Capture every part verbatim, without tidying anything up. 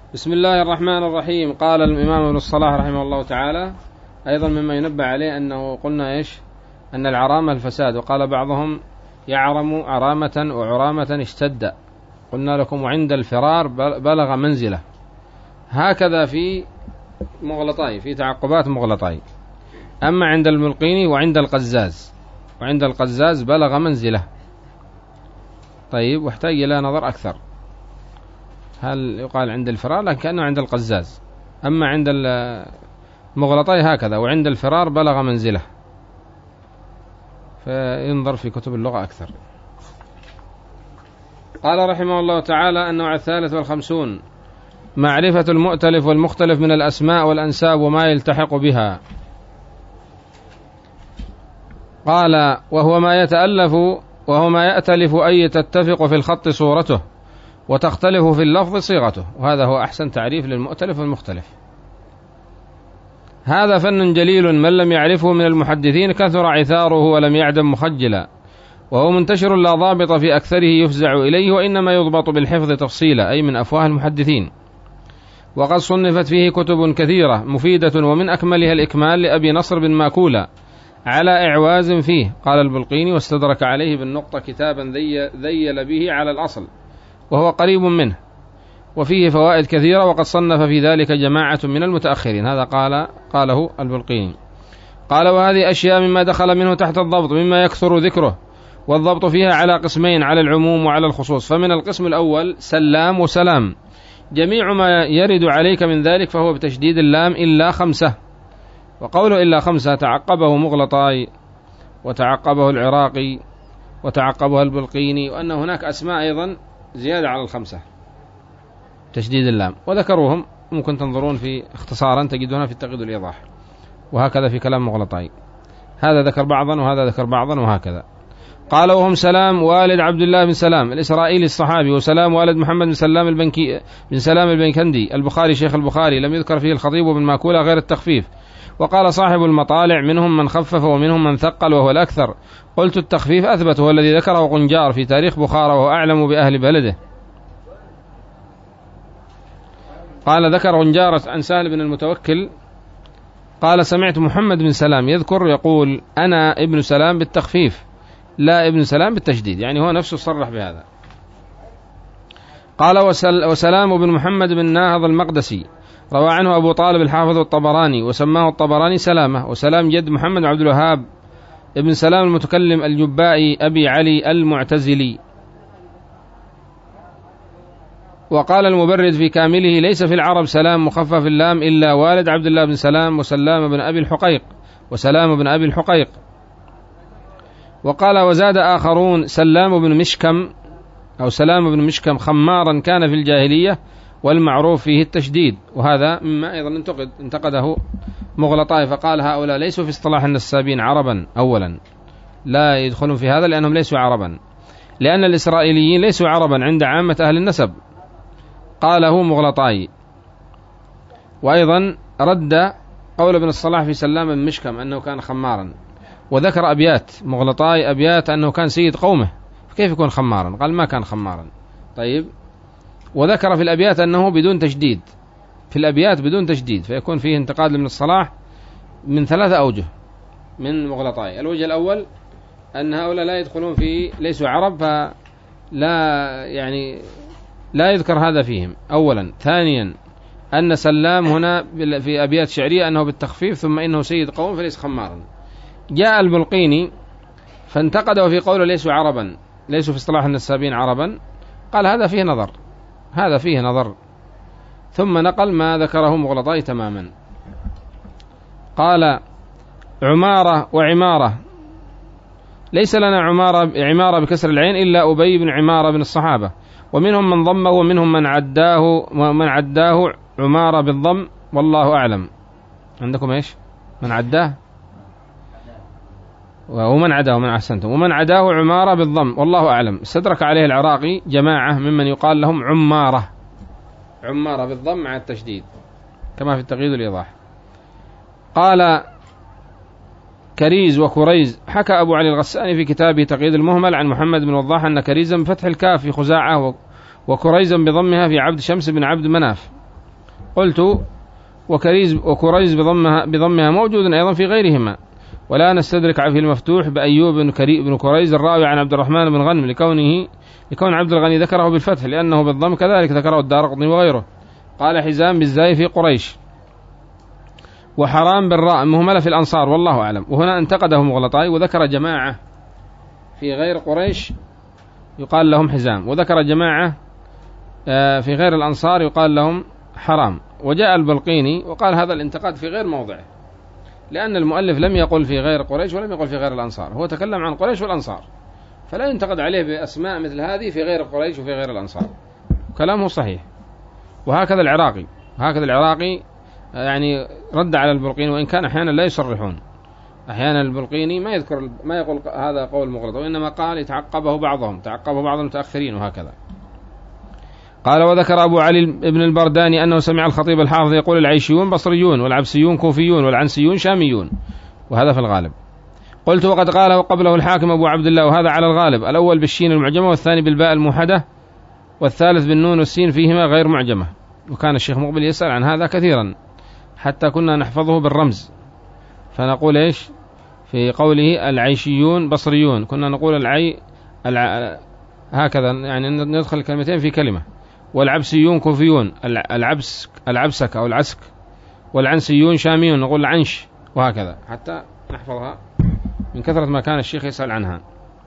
بسم الله الرحمن الرحيم. قال الإمام ابن الصلاح رحمه الله تعالى أيضا مما ينبه عليه أنه قلنا إيش أن العرامة الفساد، وقال بعضهم يعرم عرامة وعرامة اشتد، قلنا لكم وعند الفرار بلغ منزله. هكذا في مغلطاي، في تعقبات مغلطاي. أما عند الملقيني وعند القزاز، وعند القزاز بلغ منزله. طيب، واحتاج إلى نظر أكثر، هل يقال عند الفرار؟ لكن كأنه عند القزاز. أما عند المغلطاي هكذا، وعند الفرار بلغ منزله، فينظر في كتب اللغة أكثر. قال رحمه الله تعالى: النوع الثالث والخمسون معرفة المؤتلف والمختلف من الأسماء والأنساب وما يلتحق بها. قال: وهو ما يتألف وهو ما يأتلف أي تتفق في الخط صورته وتختلف في اللفظ صيغته، وهذا هو أحسن تعريف للمؤتلف والمختلف. هذا فن جليل من لم يعرفه من المحدثين كثر عثاره ولم يعدم مخجلا، وهو منتشر لا ضابط في أكثره يفزع إليه، وإنما يضبط بالحفظ تفصيلا، أي من أفواه المحدثين. وقد صنفت فيه كتب كثيرة مفيدة، ومن أكملها الإكمال لأبي نصر بن ماكولة على إعواز فيه، قال البلقيني: واستدرك عليه بالنقطة كتابا ذيل به على الأصل وهو قريب منه، وفيه فوائد كثيرة، وقد صنف في ذلك جماعة من المتأخرين. هذا قال قاله البلقيني. قال: وهذه أشياء مما دخل منه تحت الضبط مما يكثر ذكره، والضبط فيها على قسمين، على العموم وعلى الخصوص. فمن القسم الأول سلام وسلام، جميع ما يرد عليك من ذلك فهو بتشديد اللام إلا خمسة. وقوله إلا خمسة تعقبه مغلطاي، وتعقبه العراقي، وتعقبه البلقيني، وأن هناك أسماء أيضا زيادة على الخمسة تشديد اللام، وذكروهم، ممكن تنظرون في اختصارا تجدونها في التقييد والإيضاح، وهكذا في كلام مغلطاي، هذا ذكر بعضا وهذا ذكر بعضا وهكذا. قال: وهم سلام والد عبد الله بن سلام الإسرائيلي الصحابي، وسلام والد محمد بن سلام البنكي بن سلام البنكندي البخاري شيخ البخاري، لم يذكر فيه الخطيب بن ماكولة غير التخفيف. وقال صاحب المطالع: منهم من خفف ومنهم من ثقل، وهو الأكثر. قلت: التخفيف أثبت، هو الذي ذكره غنجار في تاريخ بخارى، وهو أعلم بأهل بلده. قال: ذكر غنجار عن سهل بن المتوكل قال: سمعت محمد بن سلام يذكر يقول: أنا ابن سلام بالتخفيف لا ابن سلام بالتشديد، يعني هو نفسه صرح بهذا. قال: وسل وسلام بن محمد بن ناهض المقدسي روى عنه أبو طالب الحافظ الطبراني، وسماه الطبراني سلامة. وسلام جد محمد عبد الوهاب ابن سلام المتكلم الجبائي أبي علي المعتزلي. وقال المبرد في كامله: ليس في العرب سلام مخفف اللام إلا والد عبد الله بن سلام وسلام بن أبي الحقيق وسلام بن أبي الحقيق. وقال: وزاد آخرون: سلام بن مشكم أو سلام بن مشكم خمارا كان في الجاهلية، والمعروف فيه التشديد. وهذا مما أيضا انتقد انتقده مغلطاي، فقال: هؤلاء ليسوا في اصطلاح النسابين عربا، أولا لا يدخلون في هذا لأنهم ليسوا عربا، لأن الإسرائيليين ليسوا عربا عند عامة أهل النسب، قاله مغلطاي. وأيضا رد قول ابن الصلاح في سلام بن مشكم أنه كان خمارا، وذكر أبيات مغلطاي، أبيات أنه كان سيد قومه، كيف يكون خمارا؟ قال: ما كان خمارا. طيب، وذكر في الأبيات أنه بدون تشديد، في الأبيات بدون تشديد، فيكون فيه انتقاد لابن الصلاح من ثلاثة أوجه من مغلطاي. الوجه الأول أن هؤلاء لا يدخلون في ليسوا عرب، فلا يعني لا يذكر هذا فيهم أولا. ثانيا أن سلام هنا في أبيات شعرية أنه بالتخفيف، ثم إنه سيد قوم فليس خمارا. جاء البلقيني فانتقده في قوله: ليسوا عربا، ليسوا في اصطلاح النسابين عربا، قال: هذا فيه نظر، هذا فيه نظر. ثم نقل ما ذكره مغلطاي تماما. قال: عمارة وعمارة، ليس لنا عمارة عمارة بكسر العين إلا أبي بن عمارة بن الصحابة، ومنهم من ضمه ومنهم من عداه ومن عداه عمارة بالضم، والله أعلم. عندكم إيش؟ من عداه ومن عداه ومن أحسنتم ومن عداه عمارة بالضم، والله أعلم. استدرك عليه العراقي جماعة ممن يقال لهم عمارة، عمارة بالضم مع التشديد كما في التقييد والإيضاح. قال كريز وكريز، حكى أبو علي الغساني في كتابه تقييد المهمل عن محمد بن وضاح أن كريزا بفتح الكاف في خزاعة وكريزا بضمها في عبد شمس بن عبد مناف. قلت وكريز وكريز بضمها, بضمها موجود أيضا في غيرهما، ولا نستدرك في المفتوح بأيوب بن, بن كريز الراوي عن عبد الرحمن بن غنم لكونه لكون عبد الغني ذكره بالفتح، لأنه بالضم كذلك ذكره الدارقطني وغيره. قال حزام بالزاي في قريش، وحرام بالراء مهملة في الأنصار، والله أعلم. وهنا انتقده مغلطاي وذكر جماعة في غير قريش يقال لهم حزام، وذكر جماعة في غير الأنصار يقال لهم حرام. وجاء البلقيني وقال هذا الانتقاد في غير موضعه، لأن المؤلف لم يقل في غير قريش ولم يقل في غير الأنصار، هو تكلم عن قريش والأنصار، فلا ينتقد عليه بأسماء مثل هذه في غير قريش وفي غير الأنصار. كلامه صحيح. وهكذا العراقي هكذا العراقي يعني رد على البلقيني، وإن كان أحيانا لا يصرحون، أحيانا البلقيني ما يذكر ما يقول هذا قول مغلط، وإنما قال يتعقبه بعضهم تعقبه بعض المتأخرين وهكذا. قال وذكر أبو علي بن البرداني أنه سمع الخطيب الحافظ يقول العيشيون بصريون والعبسيون كوفيون والعنسيون شاميون، وهذا في الغالب. قلت وقد قاله قبله الحاكم أبو عبد الله، وهذا على الغالب، الأول بالشين المعجمة والثاني بالباء الموحدة والثالث بالنون والسين فيهما غير معجمة. وكان الشيخ مقبل يسأل عن هذا كثيرا حتى كنا نحفظه بالرمز، فنقول إيش في قوله العيشيون بصريون، كنا نقول العي الع... هكذا يعني ندخل الكلمتين في كلمة. والعبسيون كوفيون، العبس العبسك أو العسك، والعنسيون شاميون نقول العنش، وهكذا حتى نحفظها من كثرة ما كان الشيخ يسأل عنها.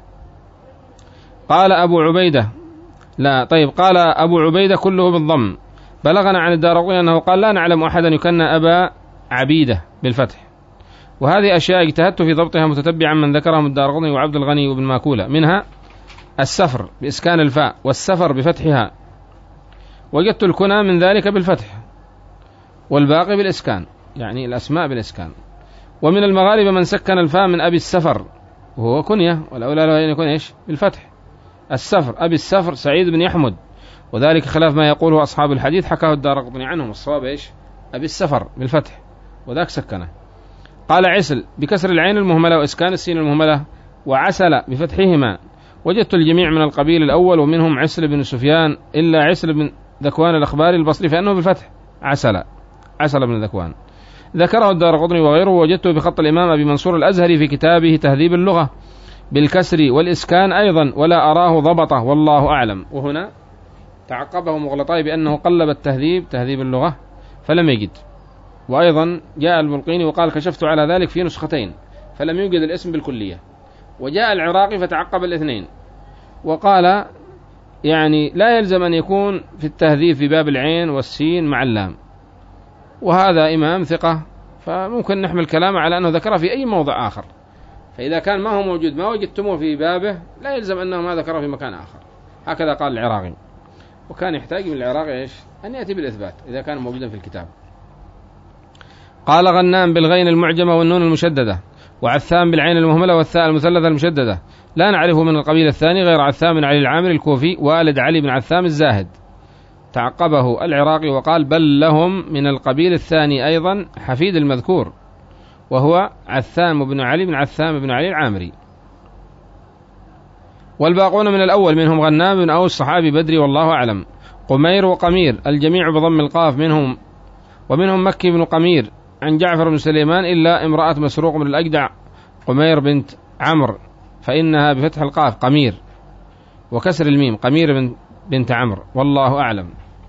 قال أبو عبيدة لا طيب قال أبو عبيدة كله بالضم. بلغنا عن الدارقطني أنه قال لا نعلم أحدا يكنى أبا عبيدة بالفتح. وهذه أشياء اجتهدت في ضبطها متتبعا من ذكرهم الدارقطني وعبد الغني وابن ماكولة، منها السفر بإسكان الفاء والسفر بفتحها، وجدت الكنى من ذلك بالفتح والباقي بالإسكان، يعني الأسماء بالإسكان. ومن المغاربة من سكن الفاء من أبي السفر وهو كنية، والأولى له أن يكون إيش بالفتح السفر، أبي السفر سعيد بن يحمد، وذلك خلاف ما يقوله أصحاب الحديث حكاه الدارقطني عنهم، الصواب إيش أبي السفر بالفتح وذاك سكنه. قال عسل بكسر العين المهملة وإسكان السين المهملة، وعسل بفتحهما. وجدت الجميع من القبيل الأول ومنهم عسل بن سفيان إلا عسل بن ذكوان الأخباري البصري فإنه بالفتح عسل عسل بن ذكوان، ذكره الدارقطني وغيره. وجدته بخط الإمام أبي منصور الأزهري في كتابه تهذيب اللغة بالكسر والإسكان أيضا، ولا أراه ضبطه والله أعلم. وهنا تعقبه مغلطاي بأنه قلب التهذيب تهذيب اللغة فلم يجد. وأيضا جاء البلقيني وقال كشفت على ذلك في نسختين فلم يوجد الاسم بالكلية. وجاء العراقي فتعقب الاثنين وقال يعني لا يلزم أن يكون في التهذيب في باب العين والسين مع اللام، وهذا إمام ثقة فممكن نحمل كلامه على أنه ذكره في أي موضع آخر، فإذا كان ما هو موجود ما وجدتموه في بابه لا يلزم أنه ما ذكره في مكان آخر. هكذا قال العراقي، وكان يحتاج من العراقي إيش أن يأتي بالإثبات إذا كان موجودا في الكتاب. قال غنام بالغين المعجمة والنون المشددة، وعثام بالعين المهملة والثاء المثلثة المشددة، لا نعرف من القبيل الثاني غير عثام بن علي العامري الكوفي والد علي بن عثام الزاهد. تعقبه العراقي وقال بل لهم من القبيل الثاني أيضا حفيد المذكور وهو عثام بن علي بن عثام بن علي العامري. والباقون من الأول منهم غنام بن أوس صحابي بدري والله أعلم، قمير وقمير الجميع بضم القاف منهم، ومنهم مكي بن قمير عن جعفر بن سليمان إلا امرأة مسروق من الأجدع قمير بنت عمرو فإنها بفتح القاف قمير وكسر الميم قمير بنت عمرو والله أعلم.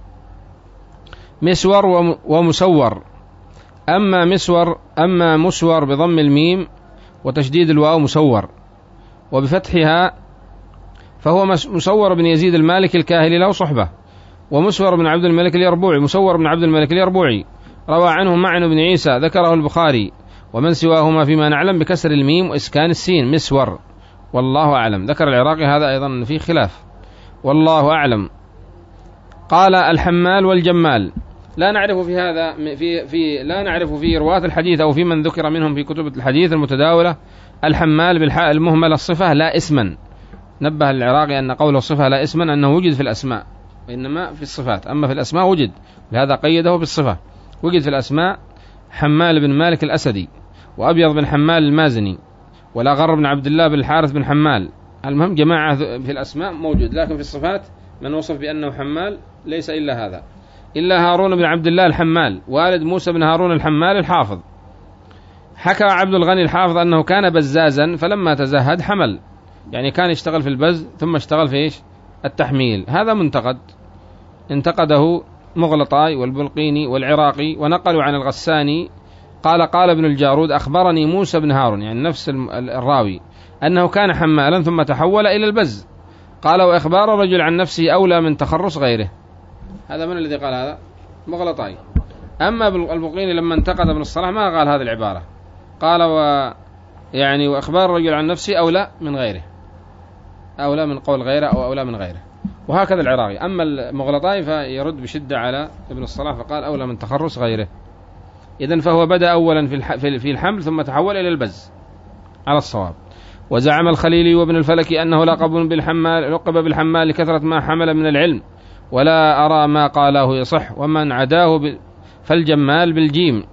مسور ومسور، أما مسور أما مسور بضم الميم وتشديد الواو مسور وبفتحها فهو مسور بن يزيد المالك الكاهلي له صحبة، ومسور بن عبد الملك اليربوعي مسور بن عبد الملك اليربوعي روى عنه معن بن عيسى ذكره البخاري، ومن سواهما فيما نعلم بكسر الميم وإسكان السين مسور والله أعلم. ذكر العراقي هذا أيضا في خلاف والله أعلم. قال الحمال والجمال، لا نعرف في هذا في في لا نعرف في رواة الحديث أو في من ذكر منهم في كتب الحديث المتداولة الحمال بالحاء المهملة الصفة لا اسما. نبه العراقي أن قوله الصفة لا اسما أنه وجد في الأسماء وإنما في الصفات، أما في الأسماء وجد، لهذا قيده بالصفة. وجد في الأسماء حمال بن مالك الأسدي وأبيض بن حمال المازني والأغر بن عبد الله بن الحارث بن حمال. المهم جماعة في الأسماء موجود، لكن في الصفات من وصف بأنه حمال ليس إلا هذا. إلا هارون بن عبد الله الحمال والد موسى بن هارون الحمال الحافظ. حكى عبد الغني الحافظ أنه كان بزازا فلما تزهد حمل، يعني كان يشتغل في البز ثم اشتغل في إيش؟ التحميل. هذا منتقد انتقده مغلطاي والبلقيني والعراقي، ونقلوا عن الغساني قال قال ابن الجارود أخبرني موسى بن هارون، يعني نفس الراوي، أنه كان حمالا ثم تحول إلى البز. قال وإخبار الرجل عن نفسه أولى من تخرص غيره. هذا من الذي قال هذا؟ مغلطاي. أما البلقيني لما انتقد ابن الصلاح ما قال هذه العبارة، قال و يعني وإخبار الرجل عن نفسه أولى من غيره، أولى من قول غيره أو أولى من غيره، وهكذا العراقي. أما المغلطاي فيرد بشدة على ابن الصلاح فقال أولى من تخرص غيره. إذن فهو بدأ أولا في الحمل ثم تحول إلى البز على الصواب. وزعم الخليلي وابن الفلكي أنه لقب بالحمال لقب بالحمال لكثرة ما حمل من العلم، ولا أرى ما قاله يصح، ومن عداه فالجمال بالجيم.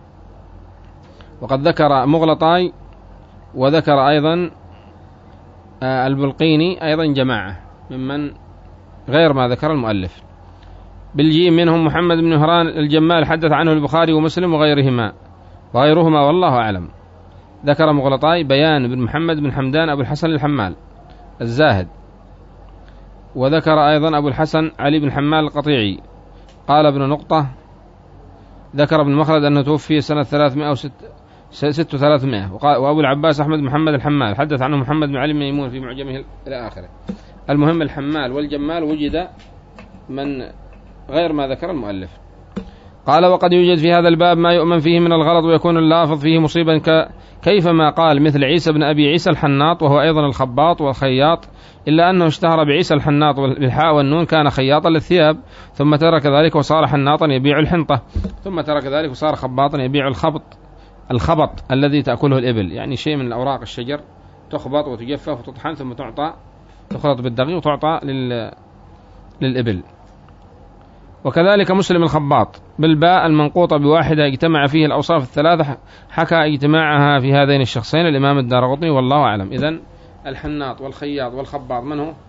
وقد ذكر مغلطاي وذكر أيضا البلقيني أيضا جماعة ممن غير ما ذكر المؤلف بالجيم، منهم محمد بن هران الجمال حدث عنه البخاري ومسلم وغيرهما وغيرهما والله أعلم. ذكر مغلطاي بيان بن محمد بن حمدان أبو الحسن الحمال الزاهد. وذكر أيضا أبو الحسن علي بن حمال القطيعي. قال ابن نقطة ذكر ابن مخلد أنه توفي سنة ثلاثمائة وستة وثلاثمائة. وأبو العباس أحمد بن محمد الحمال حدث عنه محمد بن علي بن ميمون في معجمه إلى آخره. المهم الحمال والجمال وجد من غير ما ذكر المؤلف. قال وقد يوجد في هذا الباب ما يؤمن فيه من الغلط ويكون اللافظ فيه مصيبا ك... كيفما قال مثل عيسى بن أبي عيسى الحناط، وهو أيضا الخباط والخياط، إلا أنه اشتهر بعيسى الحناط بالحاء والنون، كان خياطا للثياب ثم ترك ذلك وصار حناطا يبيع الحنطة، ثم ترك ذلك وصار خباطا يبيع الخبط الخبط الذي تأكله الإبل، يعني شيء من الأوراق الشجر تخبط وتجفف وتطحن ثم تعطى تخلط بالدقيق وتعطى لل... للإبل. وكذلك مسلم الخباط بالباء المنقوطة بواحدة اجتمع فيه الأوصاف الثلاثة، حكى اجتماعها في هذين الشخصين الإمام الدارقطني والله أعلم. إذن الحناط والخياط والخباط من هو؟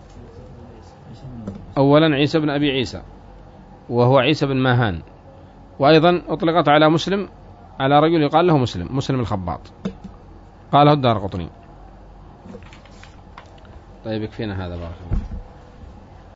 أولا عيسى بن أبي عيسى وهو عيسى بن ماهان، وأيضا أطلقت على مسلم على رجل يقال له مسلم مسلم الخباط قاله الدارقطني. طيب يكفينا هذا بارك الله.